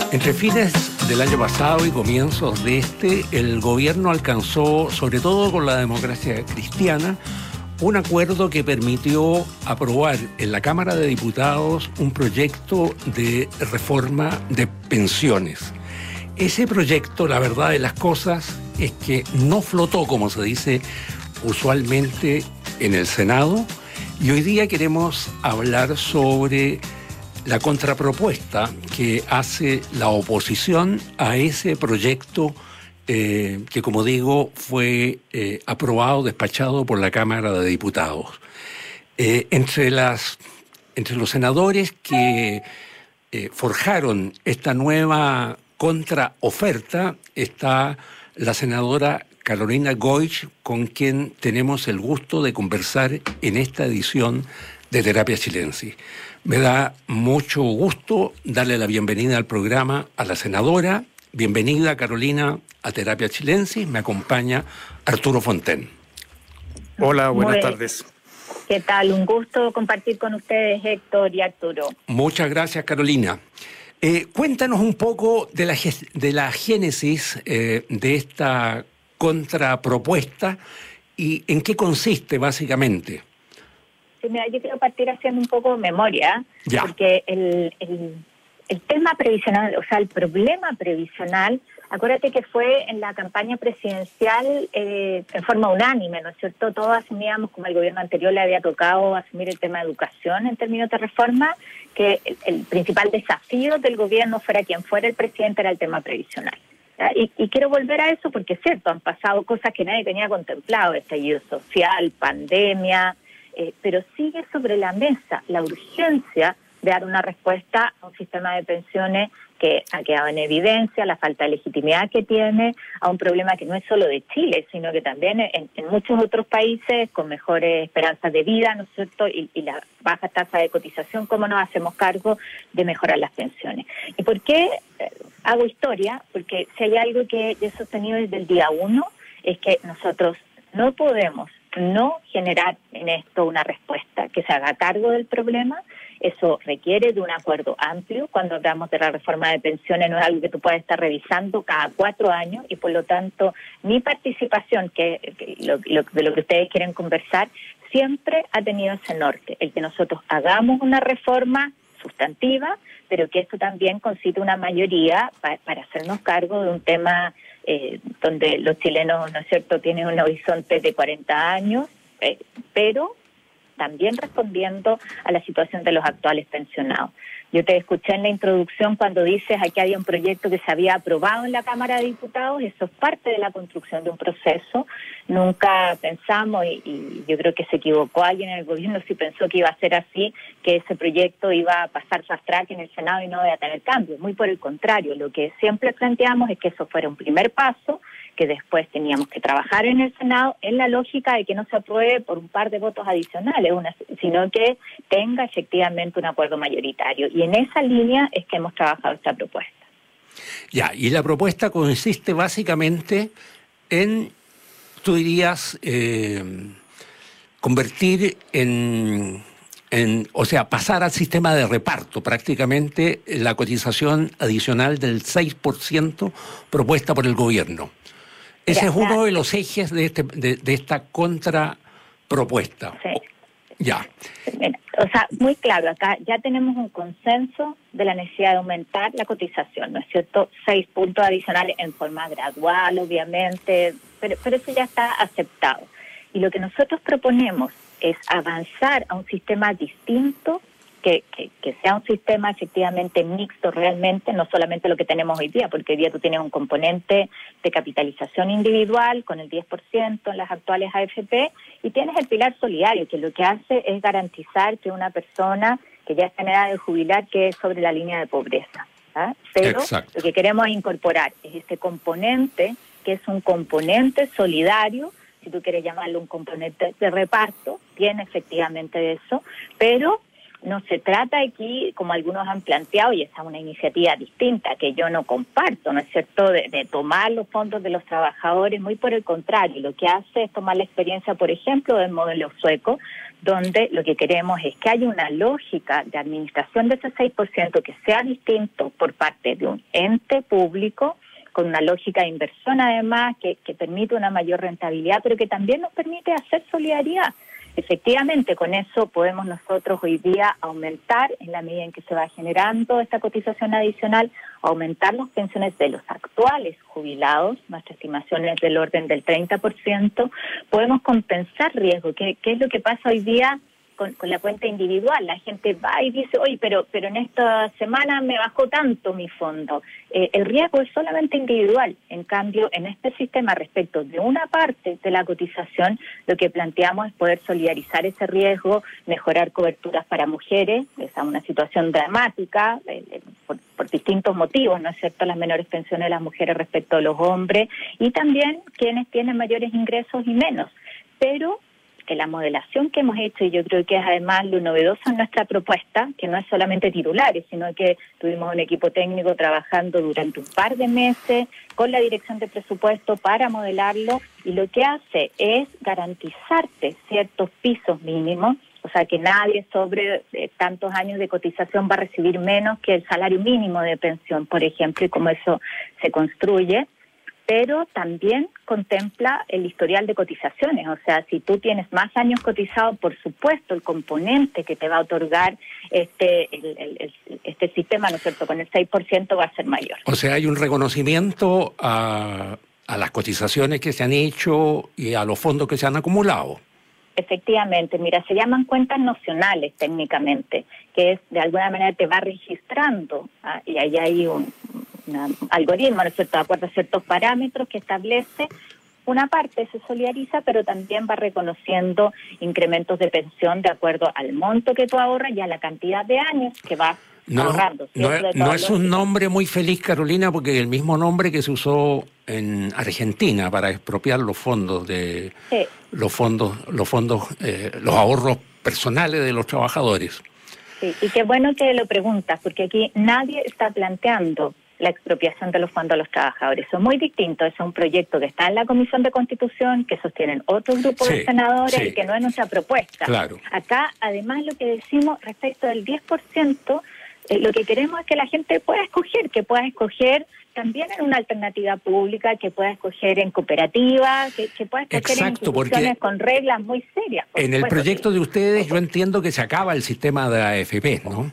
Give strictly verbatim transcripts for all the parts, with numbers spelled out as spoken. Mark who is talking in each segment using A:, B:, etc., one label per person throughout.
A: Entre fines del año pasado y comienzos de este, el gobierno alcanzó, sobre todo con la democracia cristiana, un acuerdo que permitió aprobar en la Cámara de Diputados un proyecto de reforma de pensiones. Ese proyecto, la verdad de las cosas, es que no flotó, como se dice usualmente, en el Senado, y hoy día queremos hablar sobre la contrapropuesta que hace la oposición a ese proyecto eh, que, como digo, fue eh, aprobado, despachado por la Cámara de Diputados. Eh, entre, las, entre los senadores que eh, forjaron esta nueva contraoferta está la senadora Carolina Goich, con quien tenemos el gusto de conversar en esta edición de Terapia Chilensis. Me da mucho gusto darle la bienvenida al programa a la senadora. Bienvenida, Carolina, a Terapia Chilensis. Me acompaña Arturo Fonten.
B: Hola, buenas
C: Muy,
B: tardes.
C: ¿Qué tal? Un gusto compartir con ustedes, Héctor y Arturo.
A: Muchas gracias, Carolina. Eh, cuéntanos un poco de la, de la génesis eh, de esta contrapropuesta y en qué consiste, básicamente.
C: Sí, mira, yo quiero partir haciendo un poco de memoria,
A: ya.
C: porque el, el, el tema previsional, o sea, el problema previsional, acuérdate que fue en la campaña presidencial eh, en forma unánime, ¿no es cierto? Todos asumíamos, como el gobierno anterior le había tocado asumir el tema de educación en términos de reforma, que el, el principal desafío del gobierno, fuera quien fuera el presidente, era el tema previsional. Y, y quiero volver a eso porque es cierto, han pasado cosas que nadie tenía contemplado, estallido social, pandemia, eh, pero sigue sobre la mesa la urgencia de dar una respuesta a un sistema de pensiones que ha quedado en evidencia, la falta de legitimidad que tiene, a un problema que no es solo de Chile, sino que también en, en muchos otros países con mejores esperanzas de vida, ¿no es cierto?, y, y la baja tasa de cotización, cómo nos hacemos cargo de mejorar las pensiones. ¿Y por qué eh, hago historia? Porque si hay algo que he sostenido desde el día uno, es que nosotros no podemos no generar en esto una respuesta que se haga cargo del problema. Eso requiere de un acuerdo amplio. Cuando hablamos de la reforma de pensiones, no es algo que tú puedas estar revisando cada cuatro años y, por lo tanto, mi participación, que, que lo, lo, de lo que ustedes quieren conversar, siempre ha tenido ese norte, el que nosotros hagamos una reforma sustantiva, pero que esto también concite una mayoría pa, para hacernos cargo de un tema eh, donde los chilenos, ¿no es cierto?, tienen un horizonte de cuarenta años, eh, pero también respondiendo a la situación de los actuales pensionados. Yo te escuché en la introducción cuando dices aquí había un proyecto que se había aprobado en la Cámara de Diputados. Eso es parte de la construcción de un proceso. Nunca pensamos, y, y yo creo que se equivocó alguien en el gobierno si pensó que iba a ser así, que ese proyecto iba a pasar fast track en el Senado y no iba a tener cambios. Muy por el contrario, lo que siempre planteamos es que eso fuera un primer paso, que después teníamos que trabajar en el Senado en la lógica de que no se apruebe por un par de votos adicionales, una, sino que tenga efectivamente un acuerdo mayoritario. Y en esa línea es que hemos trabajado esta propuesta.
A: Ya, y la propuesta consiste básicamente en, tú dirías, eh, convertir en, en, o sea, pasar al sistema de reparto, prácticamente la cotización adicional del seis por ciento propuesta por el gobierno. Ese
C: Mira,
A: es uno
C: la,
A: de los ejes de, este, de, de esta contrapropuesta.
C: Sí.
A: Ya.
C: O sea, muy claro, acá ya tenemos un consenso de la necesidad de aumentar la cotización, ¿no es cierto? Seis puntos adicionales en forma gradual, obviamente, pero, pero eso ya está aceptado. Y lo que nosotros proponemos es avanzar a un sistema distinto, que, que, que sea un sistema efectivamente mixto realmente, no solamente lo que tenemos hoy día, porque hoy día tú tienes un componente de capitalización individual con el diez por ciento en las actuales A F P y tienes el pilar solidario, que lo que hace es garantizar que una persona que ya está en edad de jubilar quede sobre la línea de pobreza, ¿ah? Pero
A: Exacto.
C: Lo que queremos incorporar es este componente, que es un componente solidario, si tú quieres llamarlo un componente de reparto, tiene efectivamente eso, pero no se trata aquí, como algunos han planteado, y esa es una iniciativa distinta que yo no comparto, ¿no es cierto?, de, de tomar los fondos de los trabajadores. Muy por el contrario, lo que hace es tomar la experiencia, por ejemplo, del modelo sueco, donde lo que queremos es que haya una lógica de administración de ese seis por ciento que sea distinto por parte de un ente público, con una lógica de inversión además, que, que permite una mayor rentabilidad, pero que también nos permite hacer solidaridad. Efectivamente, con eso podemos nosotros hoy día aumentar, en la medida en que se va generando esta cotización adicional, aumentar las pensiones de los actuales jubilados, nuestra estimación es del orden del treinta por ciento, podemos compensar riesgo, que, que es lo que pasa hoy día con, con la cuenta individual. La gente va y dice, oye, pero, pero en esta semana me bajó tanto mi fondo. Eh, el riesgo es solamente individual. En cambio, en este sistema, respecto de una parte de la cotización, lo que planteamos es poder solidarizar ese riesgo, mejorar coberturas para mujeres, esa es una situación dramática, eh, eh, por, por distintos motivos, ¿no es cierto?, las menores pensiones de las mujeres respecto a los hombres, y también quienes tienen mayores ingresos y menos. Pero que la modelación que hemos hecho, y yo creo que es además lo novedoso en nuestra propuesta, que no es solamente titulares, sino que tuvimos un equipo técnico trabajando durante un par de meses con la dirección de presupuesto para modelarlo, y lo que hace es garantizarte ciertos pisos mínimos, o sea que nadie sobre eh, tantos años de cotización va a recibir menos que el salario mínimo de pensión, por ejemplo, y cómo eso se construye. Pero también contempla el historial de cotizaciones. O sea, si tú tienes más años cotizados, por supuesto, el componente que te va a otorgar este el, el, el, este sistema, ¿no es cierto?, con el seis por ciento va a ser mayor.
A: O sea, hay un reconocimiento a, a las cotizaciones que se han hecho y a los fondos que se han acumulado.
C: Efectivamente, mira, se llaman cuentas nocionales técnicamente, que es, de alguna manera te va registrando, ¿ah? Y ahí hay un, un algoritmo, ¿no es cierto?, de acuerdo a ciertos parámetros que establece. Una parte se solidariza, pero también va reconociendo incrementos de pensión de acuerdo al monto que tú ahorras y a la cantidad de años que vas
A: no,
C: ahorrando.
A: No, es, no es un nombre muy feliz, Carolina, porque es el mismo nombre que se usó en Argentina para expropiar los fondos de sí. los fondos, los fondos, eh, los ahorros personales de los trabajadores.
C: Sí, y qué bueno que lo preguntas, porque aquí nadie está planteando la expropiación de los fondos a los trabajadores. Eso es muy distinto, es un proyecto que está en la Comisión de Constitución, que sostienen otros grupos sí, de senadores sí. y que no es nuestra propuesta.
A: Claro.
C: Acá, además, lo que decimos respecto del diez por ciento, eh, lo que queremos es que la gente pueda escoger, que pueda escoger también en una alternativa pública, que pueda escoger en cooperativa, que, que pueda escoger Exacto, en instituciones con reglas muy serias.
A: En el proyecto de ustedes yo entiendo que se acaba el sistema de A F P, ¿no?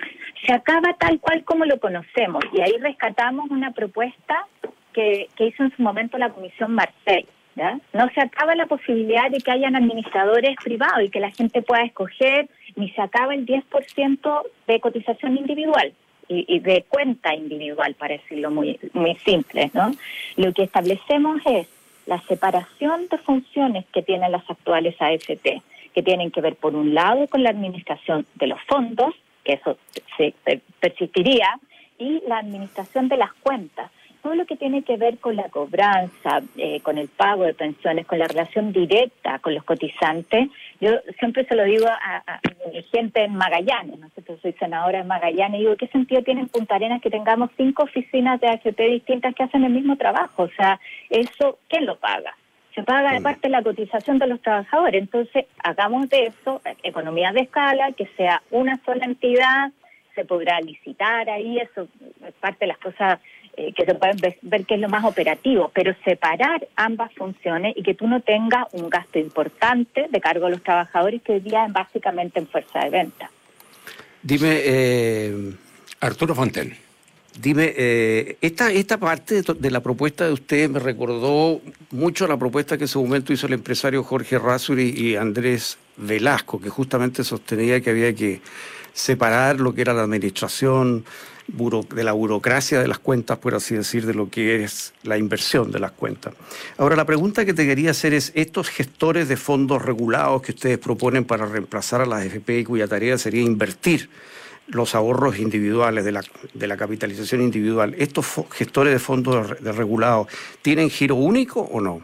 C: Se acaba tal cual como lo conocemos, y ahí rescatamos una propuesta que, que hizo en su momento la Comisión Marcel, ¿ya? No se acaba la posibilidad de que hayan administradores privados y que la gente pueda escoger, ni se acaba el diez por ciento de cotización individual y, y de cuenta individual, para decirlo muy, muy simple, ¿no? Lo que establecemos es la separación de funciones que tienen las actuales A F P, que tienen que ver, por un lado, con la administración de los fondos, que eso se persistiría, y la administración de las cuentas. Todo lo que tiene que ver con la cobranza, eh, con el pago de pensiones, con la relación directa con los cotizantes. Yo siempre se lo digo a, a, a mi gente en Magallanes, ¿no? Yo soy senadora en Magallanes, y digo, ¿qué sentido tiene en Punta Arenas que tengamos cinco oficinas de A F P distintas que hacen el mismo trabajo? O sea, eso, ¿quién lo paga? Se paga de parte de la cotización de los trabajadores. Entonces, hagamos de eso economías de escala, que sea una sola entidad, se podrá licitar ahí, eso es parte de las cosas eh, que se pueden ver, ver que es lo más operativo, pero separar ambas funciones y que tú no tengas un gasto importante de cargo a los trabajadores, que hoy día es básicamente en fuerza de venta.
B: Dime, eh,
A: Arturo Fonten.
B: Dime, eh, esta, esta parte de, de la propuesta de ustedes me recordó mucho a la propuesta que en su momento hizo el empresario Jorge Errázuriz y Andrés Velasco, que justamente sostenía que había que separar lo que era la administración buro, de la burocracia de las cuentas, por así decir, de lo que es la inversión de las cuentas. Ahora, la pregunta que te quería hacer es, estos gestores de fondos regulados que ustedes proponen para reemplazar a las A F P y cuya tarea sería invertir los ahorros individuales de la, de la capitalización individual, ¿estos gestores de fondos de, de regulados tienen giro único o no?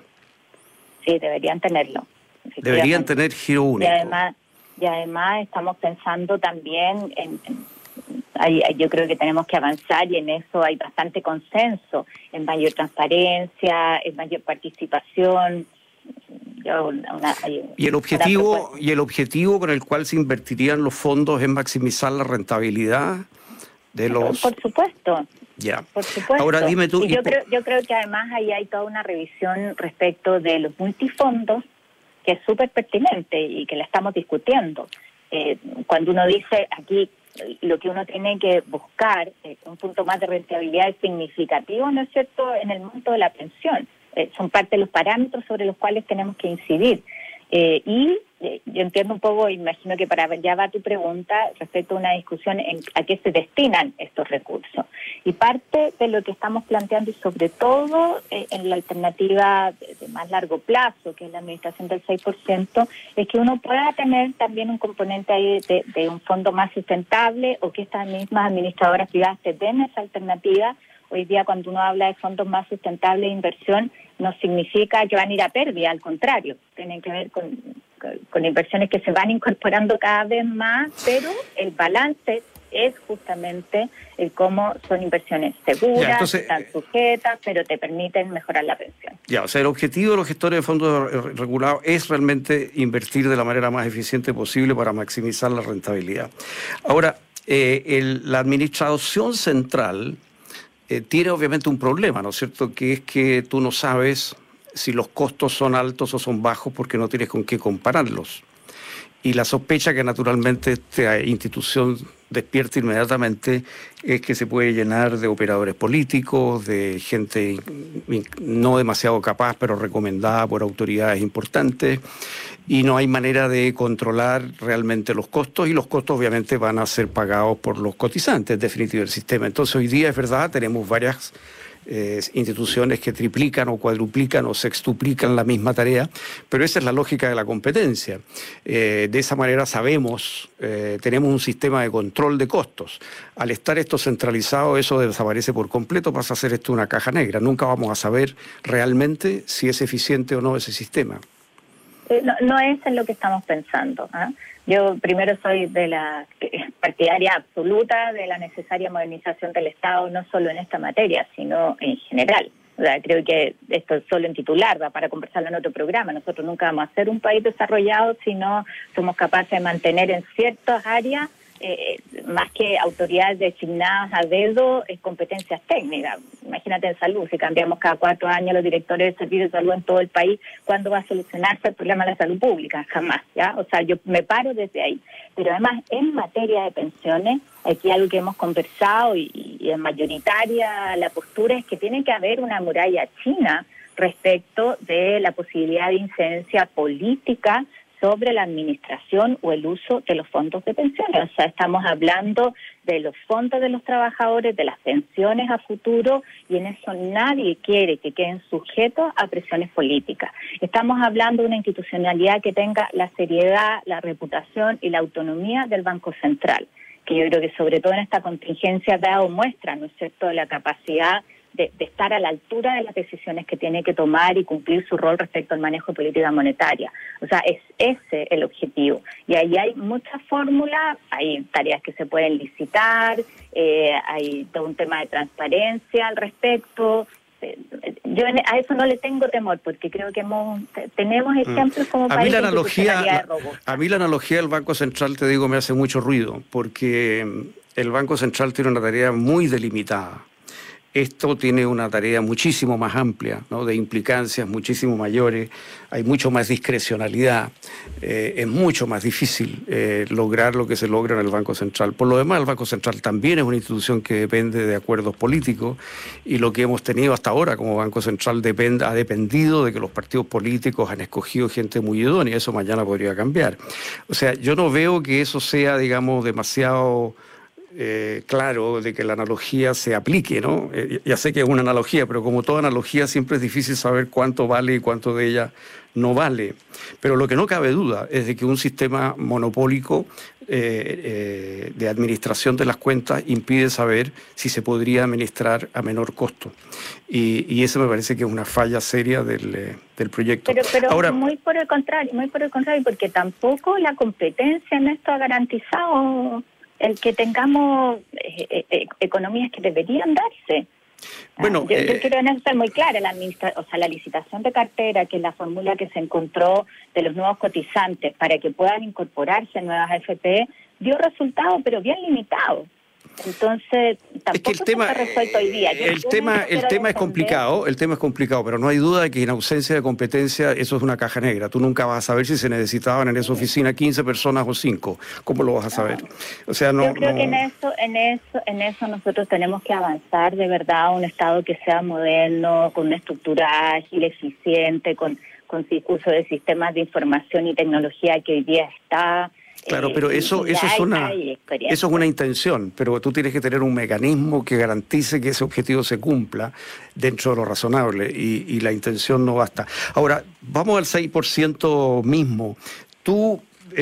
C: Sí, deberían tenerlo.
B: Deberían tener giro único.
C: Y además, y además estamos pensando también en, en hay, yo creo que tenemos que avanzar, y en eso hay bastante consenso, en mayor transparencia, en mayor participación yo una, hay
B: y el objetivo y el objetivo con el cual se invertirían los fondos es maximizar la rentabilidad de los.
C: Por supuesto.
B: Ya.
C: Por supuesto.
B: Ahora dime tú.
C: Y yo
B: y
C: creo, yo creo que además ahí hay toda una revisión respecto de los multifondos que es súper pertinente y que la estamos discutiendo. Eh, cuando uno dice aquí lo que uno tiene que buscar eh, un punto más de rentabilidad es significativo, ¿no es cierto?, en el monto de la pensión. Eh, son parte de los parámetros sobre los cuales tenemos que incidir. Eh, y eh, yo entiendo un poco, imagino que para allá va tu pregunta respecto a una discusión en a qué se destinan estos recursos. Y parte de lo que estamos planteando, y sobre todo eh, en la alternativa de, de más largo plazo, que es la administración del seis por ciento, es que uno pueda tener también un componente ahí de, de un fondo más sustentable, o que estas mismas administradoras privadas te den esa alternativa. Hoy día, cuando uno habla de fondos más sustentables de inversión, no significa que van a ir a pérdida, al contrario, tienen que ver con, con, con inversiones que se van incorporando cada vez más, pero el balance es justamente el cómo son inversiones seguras, ya, entonces, están sujetas, pero te permiten mejorar la pensión.
B: Ya, o sea, el objetivo de los gestores de fondos regulados es realmente invertir de la manera más eficiente posible para maximizar la rentabilidad. Ahora, eh, el, la administración central Eh, tiene obviamente un problema, ¿no es cierto?, que es que tú no sabes si los costos son altos o son bajos porque no tienes con qué compararlos. Y la sospecha que naturalmente esta institución despierta inmediatamente es que se puede llenar de operadores políticos, de gente no demasiado capaz, pero recomendada por autoridades importantes, y no hay manera de controlar realmente los costos, y los costos obviamente van a ser pagados por los cotizantes, en definitiva, del sistema. Entonces hoy día, es verdad, tenemos varias Eh, instituciones que triplican o cuadruplican o sextuplican la misma tarea, pero esa es la lógica de la competencia. Eh, de esa manera sabemos, eh, tenemos un sistema de control de costos. Al estar esto centralizado, eso desaparece por completo, pasa a ser esto una caja negra. Nunca vamos a saber realmente si es eficiente o no ese sistema.
C: No, no es en lo que estamos pensando, ¿eh? Yo primero soy de la partidaria absoluta de la necesaria modernización del Estado, no solo en esta materia, sino en general. O sea, creo que esto es solo en titular, va para conversarlo en otro programa. Nosotros nunca vamos a ser un país desarrollado si no somos capaces de mantener en ciertas áreas, eh, más que autoridades designadas a dedo, es competencias técnicas. Imagínate en salud, si cambiamos cada cuatro años los directores de servicios de salud en todo el país, ¿cuándo va a solucionarse el problema de la salud pública? Jamás, ¿ya? O sea, yo me paro desde ahí. Pero además, en materia de pensiones, aquí algo que hemos conversado y, y es mayoritaria la postura, es que tiene que haber una muralla china respecto de la posibilidad de incidencia política sobre la administración o el uso de los fondos de pensiones. O sea, estamos hablando de los fondos de los trabajadores, de las pensiones a futuro, y en eso nadie quiere que queden sujetos a presiones políticas. Estamos hablando de una institucionalidad que tenga la seriedad, la reputación y la autonomía del Banco Central, que yo creo que sobre todo en esta contingencia ha dado muestra, ¿no es cierto?, de la capacidad De, de estar a la altura de las decisiones que tiene que tomar y cumplir su rol respecto al manejo de política monetaria. O sea, es ese el objetivo. Y ahí hay muchas fórmulas, hay tareas que se pueden licitar, eh, hay todo un tema de transparencia al respecto. Eh, yo a eso no le tengo temor, porque creo que hemos, tenemos ejemplos como
B: a
C: país
B: mí la
C: de
B: analogía,
C: institucionalidad robusta.
B: A mí la analogía del Banco Central, te digo, me hace mucho ruido, porque el Banco Central tiene una tarea muy delimitada. Esto tiene una tarea muchísimo más amplia, ¿no?, de implicancias muchísimo mayores, hay mucho más discrecionalidad, eh, es mucho más difícil eh, lograr lo que se logra en el Banco Central. Por lo demás, el Banco Central también es una institución que depende de acuerdos políticos, y lo que hemos tenido hasta ahora como Banco Central depende, ha dependido de que los partidos políticos han escogido gente muy idónea. Eso mañana podría cambiar. O sea, yo no veo que eso sea, digamos, demasiado Eh, claro, de que la analogía se aplique, ¿no? Eh, ya sé que es una analogía, pero como toda analogía siempre es difícil saber cuánto vale y cuánto de ella no vale. Pero lo que no cabe duda es de que un sistema monopólico eh, eh, de administración de las cuentas impide saber si se podría administrar a menor costo. Y, y eso me parece que es una falla seria del, eh, del proyecto.
C: Pero, pero
B: Ahora,
C: muy por el contrario, muy por el contrario, porque tampoco la competencia en esto ha garantizado el que tengamos eh, eh, economías que deberían darse.
B: Bueno,
C: ah, yo,
B: eh,
C: yo quiero en eso ser muy clara. La administra o sea, la licitación de cartera, que es la fórmula que se encontró de los nuevos cotizantes para que puedan incorporarse nuevas A F P, dio resultados, pero bien limitados. Entonces, tampoco
B: es que el tema,
C: está resuelto hoy día. Yo,
B: el
C: yo
B: tema, el
C: quiero
B: tema es
C: defender...
B: complicado, el tema es complicado, pero no hay duda de que en ausencia de competencia eso es una caja negra. Tú nunca vas a saber si se necesitaban en esa oficina quince personas o cinco. ¿Cómo lo vas a saber? O sea, no.
C: Yo creo
B: no...
C: que en eso, en eso, en eso nosotros tenemos que avanzar de verdad a un Estado que sea moderno, con una estructura ágil, eficiente, con con uso de sistemas de información y tecnología que hoy día está.
B: Claro, pero eso, eso, es una, eso es una intención, pero tú tienes que tener un mecanismo que garantice que ese objetivo se cumpla dentro de lo razonable y, y la intención no basta. Ahora, vamos al seis por ciento mismo. Tú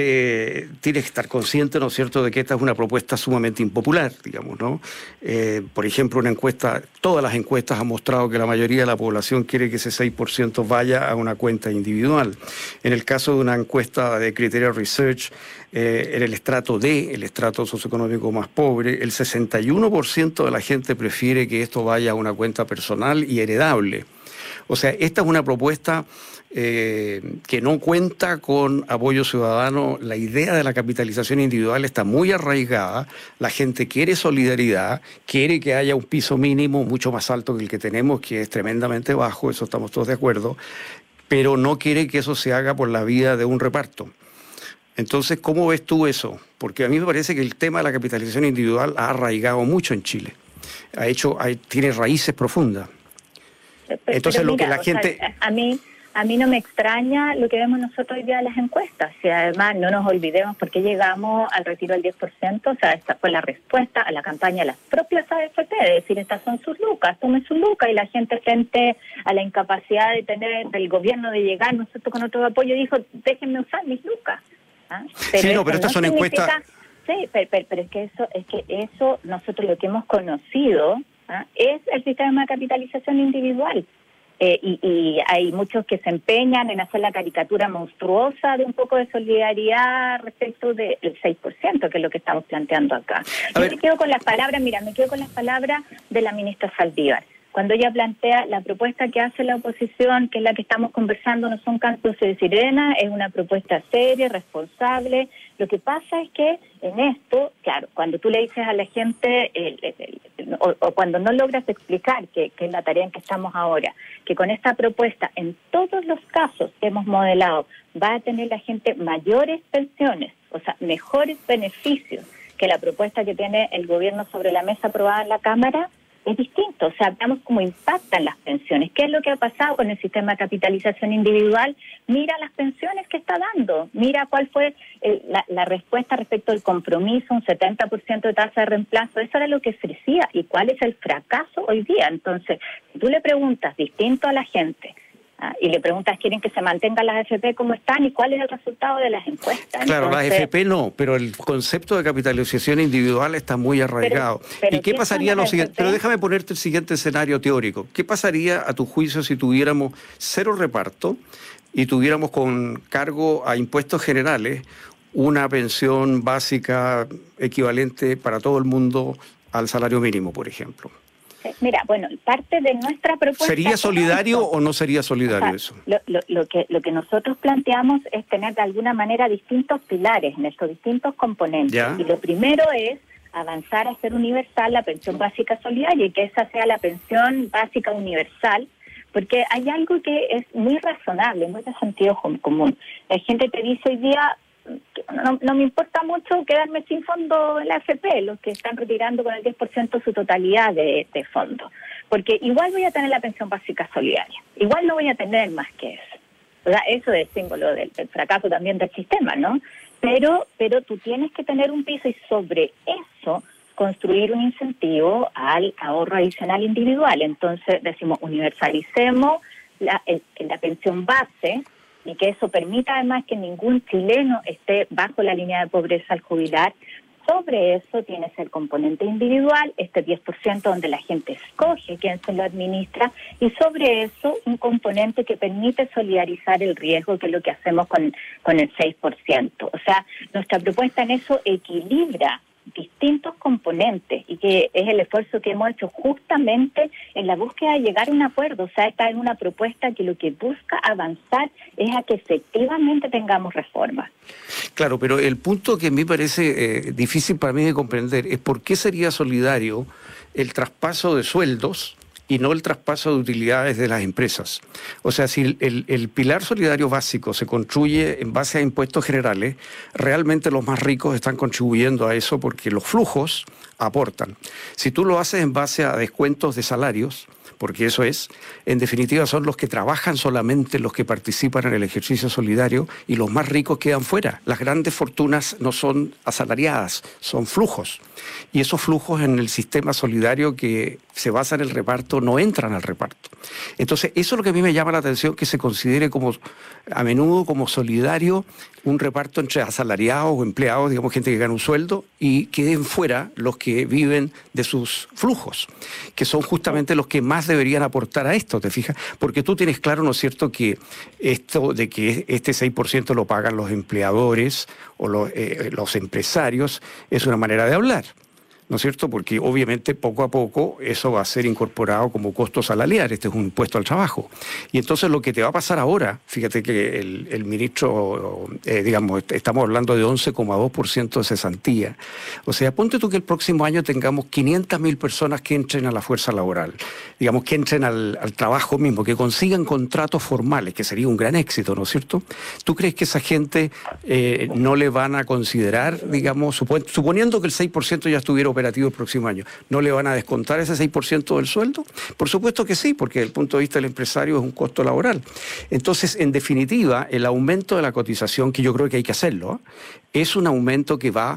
B: eh, tienes que estar consciente, ¿no es cierto?, de que esta es una propuesta sumamente impopular, digamos, ¿no? Eh, por ejemplo, una encuesta, todas las encuestas han mostrado que la mayoría de la población quiere que ese seis por ciento vaya a una cuenta individual. En el caso de una encuesta de Criteria Research, eh, en el estrato D, el estrato socioeconómico más pobre, el sesenta y uno por ciento de la gente prefiere que esto vaya a una cuenta personal y heredable. O sea, esta es una propuesta eh, que no cuenta con apoyo ciudadano. La idea de la capitalización individual está muy arraigada. La gente quiere solidaridad, quiere que haya un piso mínimo mucho más alto que el que tenemos, que es tremendamente bajo, eso estamos todos de acuerdo, pero no quiere que eso se haga por la vía de un reparto. Entonces, ¿cómo ves tú eso? Porque a mí me parece que el tema de la capitalización individual ha arraigado mucho en Chile. Ha hecho, hay, tiene raíces profundas.
C: Pero,
B: Entonces,
C: pero
B: lo
C: mira,
B: que la gente...
C: sea, a mí a mí no me extraña lo que vemos nosotros hoy día en las encuestas. Y además, no nos olvidemos por qué llegamos al retiro del diez por ciento. O sea, esta fue la respuesta a la campaña de las propias A F P, de decir, estas son sus lucas, tomen sus lucas. Y la gente, frente a la incapacidad de tener del gobierno de llegar, nosotros con otro apoyo, dijo, déjenme usar mis lucas. ¿Ah? Pero
B: sí, no, pero estas
C: no
B: son encuestas...
C: Sí, pero, pero, pero es que eso, es que eso nosotros lo que hemos conocido, ¿ah?, es el sistema de capitalización individual. Eh, y, y hay muchos que se empeñan en hacer la caricatura monstruosa de un poco de solidaridad respecto del seis por ciento, que es lo que estamos planteando acá. Yo me quedo con las palabras, mira, me quedo con las palabras de la ministra Saldívar. Cuando ella plantea la propuesta que hace la oposición, que es la que estamos conversando, no son cantos de sirena, es una propuesta seria, responsable. Lo que pasa es que en esto, claro, cuando tú le dices a la gente, el, el, el, o, o cuando no logras explicar, que, que es la tarea en que estamos ahora, que con esta propuesta, en todos los casos que hemos modelado, va a tener la gente mayores pensiones, o sea, mejores beneficios que la propuesta que tiene el gobierno sobre la mesa aprobada en la Cámara, es distinto. O sea, veamos cómo impactan las pensiones. ¿Qué es lo que ha pasado con el sistema de capitalización individual? Mira las pensiones que está dando. Mira cuál fue el, la, la respuesta respecto al compromiso, un setenta por ciento de tasa de reemplazo. Eso era lo que se decía. ¿Y cuál es el fracaso hoy día? Entonces, si tú le preguntas distinto a la gente, ¿ah?, y le preguntas, ¿quieren que se mantengan las A F P como están? ¿Y cuál es el resultado de las encuestas?
B: Claro,
C: Entonces,
B: las A F P no, pero el concepto de capitalización individual está muy arraigado.
C: Pero, pero
B: ¿Y qué pasaría lo siguiente? Pero déjame ponerte el siguiente escenario teórico. ¿Qué pasaría, a tu juicio, si tuviéramos cero reparto y tuviéramos con cargo a impuestos generales una pensión básica equivalente para todo el mundo al salario mínimo, por ejemplo?
C: Mira, bueno, parte de nuestra propuesta...
B: ¿Sería solidario o no sería solidario, o sea,
C: eso? Lo, lo, lo, que, lo que nosotros planteamos es tener de alguna manera distintos pilares en estos distintos componentes. ¿Ya? Y lo primero es avanzar a hacer universal la pensión básica solidaria y que esa sea la pensión básica universal, porque hay algo que es muy razonable, muy de sentido común. La gente te dice hoy día... No, no me importa mucho quedarme sin fondo en la A F P, los que están retirando con el diez por ciento su totalidad de, de fondo, porque igual voy a tener la pensión básica solidaria, igual no voy a tener más que eso. O sea, eso es símbolo del, del fracaso también del sistema, ¿no? Pero, pero tú tienes que tener un piso y sobre eso construir un incentivo al ahorro adicional individual. Entonces decimos, universalicemos la, el, la pensión base, y que eso permita además que ningún chileno esté bajo la línea de pobreza al jubilar. Sobre eso tienes el componente individual, este diez por ciento donde la gente escoge quién se lo administra, y sobre eso un componente que permite solidarizar el riesgo, que es lo que hacemos con, con el seis por ciento. O sea, nuestra propuesta en eso equilibra distintos componentes y que es el esfuerzo que hemos hecho justamente en la búsqueda de llegar a un acuerdo. O sea, esta es una propuesta que lo que busca avanzar es a que efectivamente tengamos reformas.
B: Claro, pero el punto que a mí parece eh, difícil para mí de comprender es por qué sería solidario el traspaso de sueldos y no el traspaso de utilidades de las empresas. O sea, si el, el, el pilar solidario básico se construye en base a impuestos generales, realmente los más ricos están contribuyendo a eso porque los flujos aportan. Si tú lo haces en base a descuentos de salarios, porque eso es, en definitiva son los que trabajan solamente los que participan en el ejercicio solidario y los más ricos quedan fuera. Las grandes fortunas no son asalariadas, son flujos. Y esos flujos en el sistema solidario que se basa en el reparto no entran al reparto. Entonces, eso es lo que a mí me llama la atención, que se considere como a menudo como solidario un reparto entre asalariados o empleados, digamos gente que gana un sueldo, y queden fuera los que viven de sus flujos, que son justamente los que más deberían aportar a esto, ¿te fijas? Porque tú tienes claro, ¿no es cierto?, que esto de que este seis por ciento lo pagan los empleadores o los, eh, los empresarios es una manera de hablar, ¿no es cierto? Porque obviamente poco a poco eso va a ser incorporado como costo salarial, este es un impuesto al trabajo. Y entonces lo que te va a pasar ahora, fíjate que el, el ministro, eh, digamos, estamos hablando de once coma dos por ciento de cesantía. O sea, ponte tú que el próximo año tengamos quinientas mil personas que entren a la fuerza laboral, digamos, que entren al, al trabajo mismo, que consigan contratos formales, que sería un gran éxito, ¿no es cierto? ¿Tú crees que esa gente eh, no le van a considerar, digamos, suponiendo que el seis por ciento ya estuviera operativo el próximo año, ¿no le van a descontar ese seis por ciento del sueldo? Por supuesto que sí, porque desde el punto de vista del empresario es un costo laboral. Entonces, en definitiva, el aumento de la cotización, que yo creo que hay que hacerlo, ¿eh? es un aumento que va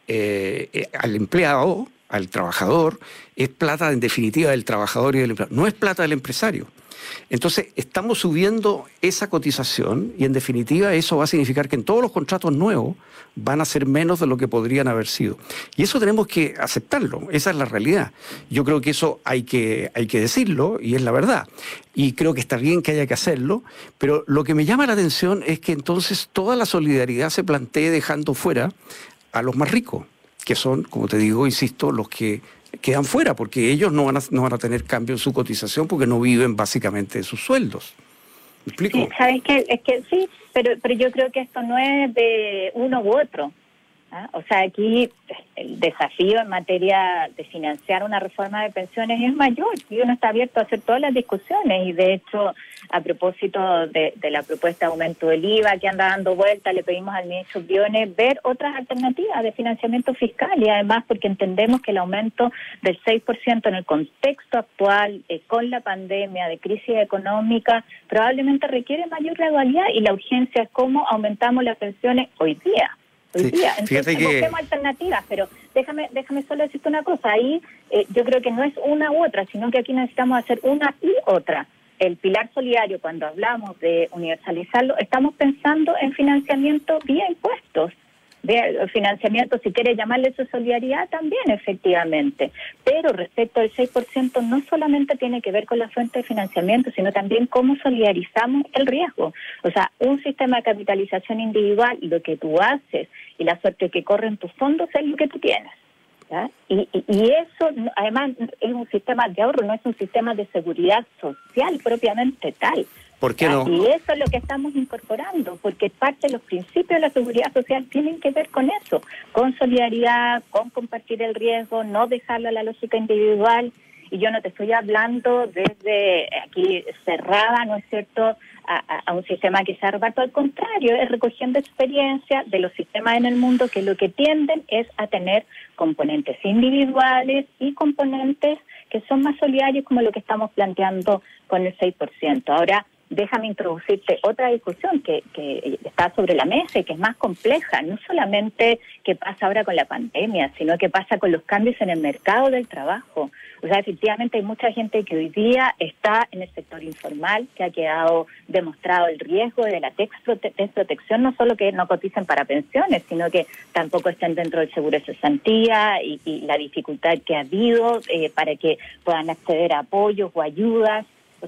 B: eh, al empleado, al trabajador, es plata en definitiva del trabajador y del empleado, no es plata del empresario. Entonces, estamos subiendo esa cotización y en definitiva eso va a significar que en todos los contratos nuevos van a ser menos de lo que podrían haber sido. Y eso tenemos que aceptarlo, esa es la realidad. Yo creo que eso hay que, hay que decirlo y es la verdad. Y creo que está bien que haya que hacerlo, pero lo que me llama la atención es que entonces toda la solidaridad se plantee dejando fuera a los más ricos, que son, como te digo, insisto, los que quedan fuera, porque ellos no van a, no van a tener cambio en su cotización porque no viven básicamente de sus sueldos. ¿Me explico?
C: Sí, ¿sabes qué? Es que sí, pero, pero yo creo que esto no es de uno u otro. ¿Ah? O sea, aquí el desafío en materia de financiar una reforma de pensiones es mayor y uno está abierto a hacer todas las discusiones y de hecho, a propósito de, de la propuesta de aumento del I V A que anda dando vuelta, le pedimos al ministro Briones ver otras alternativas de financiamiento fiscal y además porque entendemos que el aumento del seis por ciento en el contexto actual, eh, con la pandemia de crisis económica, probablemente requiere mayor gradualidad y la urgencia es cómo aumentamos las pensiones hoy día. Hoy
B: sí,
C: día. Entonces,
B: que...
C: busquemos alternativas, pero déjame déjame solo decirte una cosa. Ahí eh, yo creo que no es una u otra, sino que aquí necesitamos hacer una y otra. El pilar solidario, cuando hablamos de universalizarlo, estamos pensando en financiamiento vía impuestos. De financiamiento, si quiere llamarle eso solidaridad, también efectivamente. Pero respecto al seis por ciento, no solamente tiene que ver con la fuente de financiamiento, sino también cómo solidarizamos el riesgo. O sea, un sistema de capitalización individual, lo que tú haces y la suerte que corren tus fondos es lo que tú tienes. ¿Ya? Y, y, y eso, además, es un sistema de ahorro, no es un sistema de seguridad social propiamente tal.
B: ¿Por qué no?
C: Y eso es lo que estamos incorporando, porque parte de los principios de la seguridad social tienen que ver con eso, con solidaridad, con compartir el riesgo, no dejarlo a la lógica individual. Y yo no te estoy hablando desde aquí cerrada, ¿no es cierto?, a, a, a un sistema que se reparto, al contrario, es recogiendo experiencia de los sistemas en el mundo que lo que tienden es a tener componentes individuales y componentes que son más solidarios como lo que estamos planteando con el seis por ciento. Ahora, déjame introducirte otra discusión que, que está sobre la mesa y que es más compleja, no solamente qué pasa ahora con la pandemia, sino qué pasa con los cambios en el mercado del trabajo. O sea, efectivamente hay mucha gente que hoy día está en el sector informal, que ha quedado demostrado el riesgo de la desprotección, no solo que no coticen para pensiones, sino que tampoco estén dentro del seguro de cesantía y, y la dificultad que ha habido eh, para que puedan acceder a apoyos o ayudas. O sea,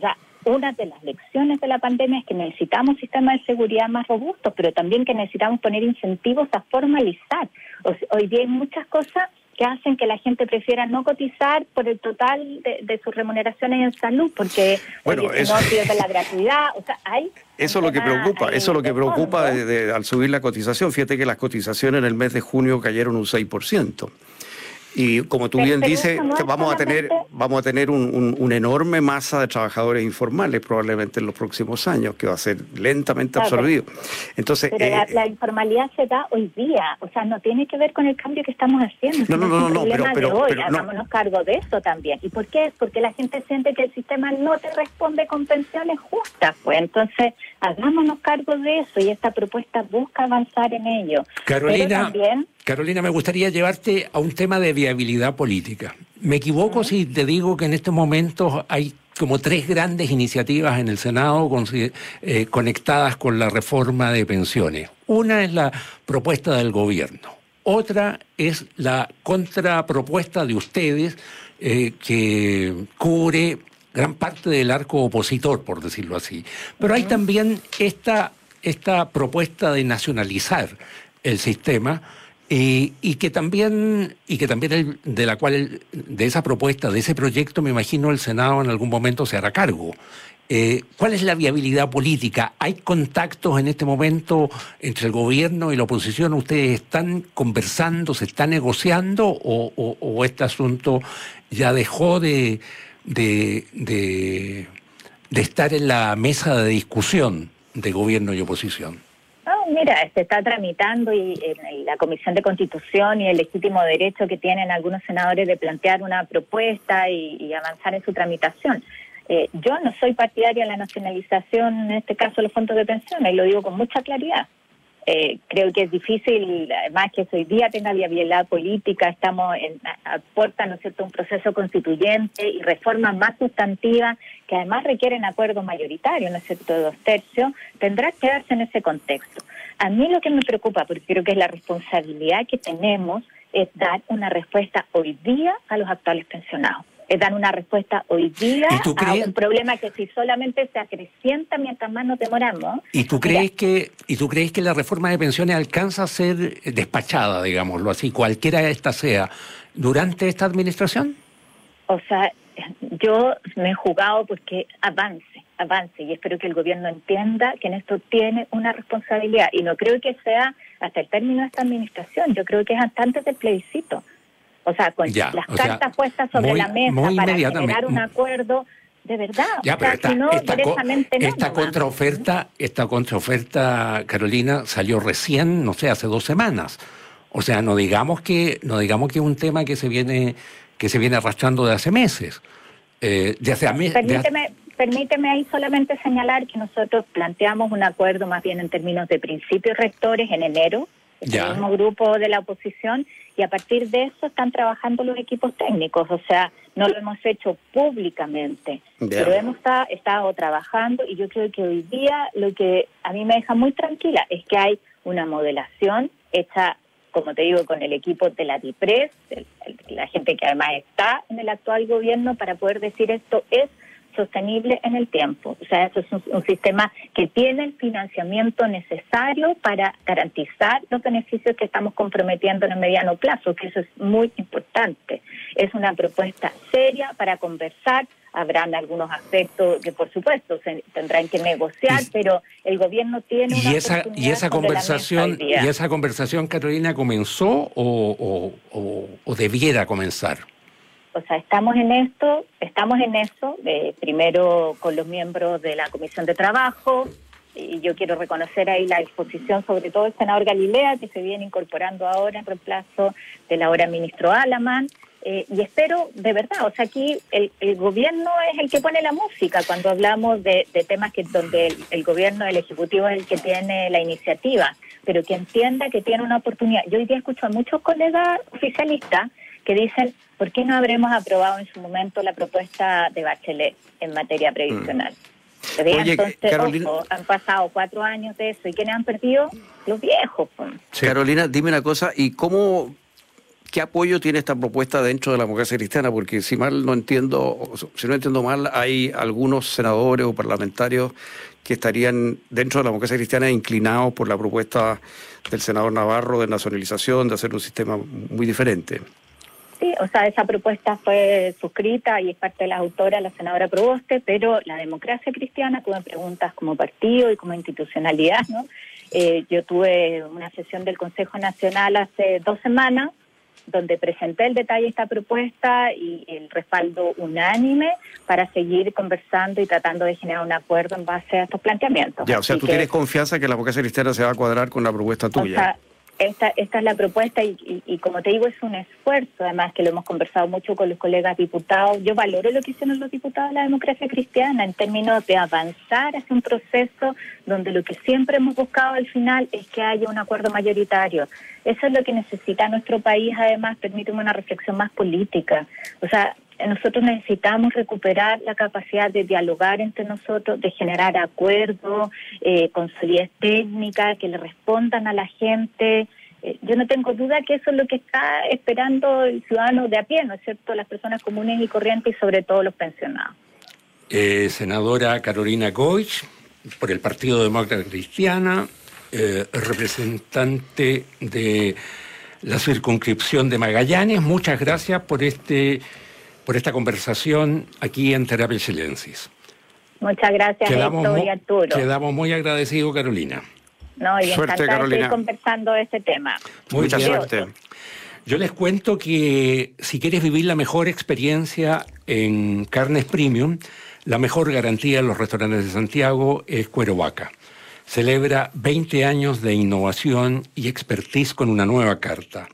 C: una de las lecciones de la pandemia es que necesitamos sistemas de seguridad más robustos, pero también que necesitamos poner incentivos a formalizar. O sea, hoy día hay muchas cosas que hacen que la gente prefiera no cotizar por el total de, de sus remuneraciones en salud, porque
B: bueno,
C: oye,
B: eso,
C: no pierde la gratuidad, o sea, hay...
B: Eso es lo que preocupa, eso es lo que preocupa de, de, al subir la cotización. Fíjate que las cotizaciones en el mes de junio cayeron un seis por ciento. Y como tú bien dices, vamos a tener vamos a tener un, un, una enorme masa de trabajadores informales probablemente en los próximos años, que va a ser lentamente claro, absorbido. Entonces,
C: pero
B: eh,
C: la, la informalidad se da hoy día, o sea, no tiene que ver con el cambio que estamos haciendo.
B: No, no, no, no, pero, pero,
C: de hoy.
B: pero
C: hagámonos
B: no.
C: cargo de eso también. ¿Y por qué? Porque la gente siente que el sistema no te responde con pensiones justas, pues entonces hagámonos cargo de eso y esta propuesta busca avanzar en ello.
A: Carolina,
C: pero también,
A: Carolina, me gustaría llevarte a un tema de viabilidad política. ¿Me equivoco uh-huh. si te digo que en estos momentos hay como tres grandes iniciativas en el Senado con, eh, conectadas con la reforma de pensiones? Una es la propuesta del gobierno. Otra es la contrapropuesta de ustedes eh, que cubre gran parte del arco opositor, por decirlo así. Pero uh-huh. hay también esta, esta propuesta de nacionalizar el sistema, Y, y que también, y que también el, de la cual, de esa propuesta, de ese proyecto, me imagino el Senado en algún momento se hará cargo. Eh, ¿Cuál es la viabilidad política? ¿Hay contactos en este momento entre el gobierno y la oposición? ¿Ustedes están conversando, se está negociando o, o, o este asunto ya dejó de, de, de, de estar en la mesa de discusión de gobierno y oposición?
C: No, mira, se está tramitando y, y la Comisión de Constitución y el legítimo derecho que tienen algunos senadores de plantear una propuesta y, y avanzar en su tramitación. Eh, yo no soy partidaria de la nacionalización, en este caso, de los fondos de pensiones, y lo digo con mucha claridad. Eh, creo que es difícil, además que hoy día tenga viabilidad política, estamos en, a, a puerta, ¿no es cierto?, un proceso constituyente y reformas más sustantivas que además requieren acuerdo mayoritario, ¿no es cierto?, de dos tercios, tendrá que darse en ese contexto. A mí lo que me preocupa, porque creo que es la responsabilidad que tenemos, es dar una respuesta hoy día a los actuales pensionados. Es dar una respuesta hoy día a un problema que si solamente se acrecienta mientras más nos demoramos.
A: ¿Y tú crees mira, que y tú crees que la reforma de pensiones alcanza a ser despachada, digámoslo así, cualquiera esta sea, durante esta administración?
C: O sea, yo me he jugado porque avance, avance, y espero que el gobierno entienda que en esto tiene una responsabilidad, y no creo que sea hasta el término de esta administración, yo creo que es hasta antes del plebiscito. O sea, con ya, las cartas sea, puestas sobre muy, la mesa para generar un acuerdo de verdad.
A: Ya,
C: o
A: pero
C: sea,
A: esta,
C: si no,
A: esta,
C: directamente no.
A: Esta contraoferta, esta contraoferta, Carolina, salió recién, no sé, hace dos semanas. O sea, no digamos que, no digamos que es un tema que se viene, que se viene arrastrando de hace meses. Eh, de hace meses.
C: Permíteme, de... permíteme ahí solamente señalar que nosotros planteamos un acuerdo más bien en términos de principios rectores en enero. El mismo grupo de la oposición, y a partir de eso están trabajando los equipos técnicos, o sea, no lo hemos hecho públicamente, yeah. pero hemos estado, estado trabajando, y yo creo que hoy día lo que a mí me deja muy tranquila es que hay una modelación hecha, como te digo, con el equipo de la DIPRES, el, el, la gente que además está en el actual gobierno, para poder decir esto es sostenible en el tiempo. O sea, eso es un, un sistema que tiene el financiamiento necesario para garantizar los beneficios que estamos comprometiendo en el mediano plazo, que eso es muy importante. Es una propuesta seria para conversar. Habrán algunos aspectos que, por supuesto, se tendrán que negociar, y, pero el gobierno tiene una
A: y esa y esa conversación y esa conversación, Carolina, comenzó o, o, o, o debiera comenzar.
C: O sea, estamos en esto, estamos en eso, eh, primero con los miembros de la Comisión de Trabajo, y yo quiero reconocer ahí la disposición, sobre todo el senador Galilea, que se viene incorporando ahora en reemplazo del ahora ministro Alamán, eh, y espero, de verdad, o sea, aquí el, el gobierno es el que pone la música cuando hablamos de, de temas que donde el, el gobierno, el ejecutivo es el que tiene la iniciativa, pero que entienda que tiene una oportunidad. Yo hoy día escucho a muchos colegas oficialistas que dicen, ¿por qué no habremos aprobado en su momento la propuesta de Bachelet en materia previsional? Mm. Oye, entonces, Carolina, ojo, han pasado cuatro años de eso, ¿y quiénes han perdido? Los viejos. Pues.
B: Sí. Carolina, dime una cosa, ¿y cómo, ¿qué apoyo tiene esta propuesta dentro de la democracia cristiana? Porque si mal no entiendo, si no entiendo mal, hay algunos senadores o parlamentarios que estarían dentro de la democracia cristiana inclinados por la propuesta del senador Navarro de nacionalización, de hacer un sistema muy diferente.
C: Sí, o sea, esa propuesta fue suscrita y es parte de la autora, la senadora Proboste, pero la democracia cristiana, tú me preguntas como partido y como institucionalidad, ¿no? Eh, yo tuve una sesión del Consejo Nacional hace dos semanas, donde presenté el detalle de esta propuesta y el respaldo unánime para seguir conversando y tratando de generar un acuerdo en base a estos planteamientos.
B: Ya, o sea,
C: Así
B: tú
C: que,
B: tienes confianza que la democracia cristiana se va a cuadrar con la propuesta tuya.
C: O sea, esta, esta es la propuesta y, y, y como te digo, es un esfuerzo, además que lo hemos conversado mucho con los colegas diputados. Yo valoro lo que hicieron los diputados de la democracia cristiana en términos de avanzar hacia un proceso donde lo que siempre hemos buscado al final es que haya un acuerdo mayoritario. Eso es lo que necesita nuestro país, además, permíteme una reflexión más política. O sea, nosotros necesitamos recuperar la capacidad de dialogar entre nosotros, de generar acuerdos, eh, con solidez técnica, que le respondan a la gente. Eh, yo no tengo duda que eso es lo que está esperando el ciudadano de a pie, ¿no es cierto? Las personas comunes y corrientes y sobre todo los pensionados.
A: Eh, senadora Carolina Goich, por el Partido Demócrata Cristiana, eh, representante de la circunscripción de Magallanes, muchas gracias por este... por esta conversación aquí en Terapia Chilensis.
C: Muchas gracias,
A: quedamos
C: Héctor y Arturo.
A: Quedamos muy agradecidos, Carolina.
C: No, y
B: Suerte,
C: encantada de seguir
B: Carolina.
C: conversando de este tema.
A: Muy
B: Mucha
A: bien.
B: suerte.
A: Yo les cuento que si quieres vivir la mejor experiencia en carnes premium, la mejor garantía en los restaurantes de Santiago es Cuero Vaca. Celebra veinte años de innovación y expertise con una nueva carta.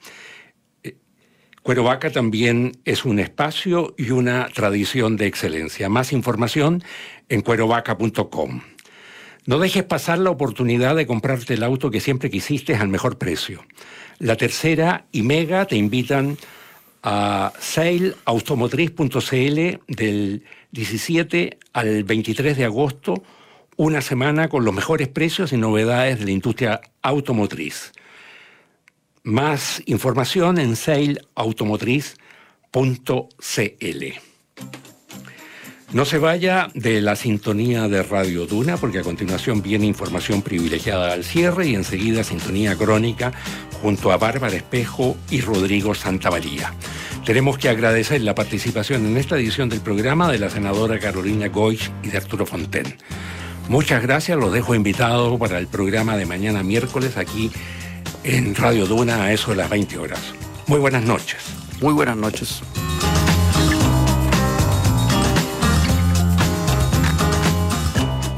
A: Cuero Vaca también es un espacio y una tradición de excelencia. Más información en cuero vaca punto com. No dejes pasar la oportunidad de comprarte el auto que siempre quisiste al mejor precio. La Tercera y Mega te invitan a sale automotriz punto c l del diecisiete al veintitrés de agosto, una semana con los mejores precios y novedades de la industria automotriz. Más información en sale automotriz punto c l. No se vaya de la sintonía de Radio Duna, porque a continuación viene información privilegiada al cierre y enseguida sintonía crónica junto a Bárbara Espejo y Rodrigo Santamaría. Tenemos que agradecer la participación en esta edición del programa de la senadora Carolina Goich y de Arturo Fonten. Muchas gracias, los dejo invitados para el programa de mañana miércoles aquí en Radio Duna a eso de las veinte horas. Muy buenas noches.
B: Muy buenas noches.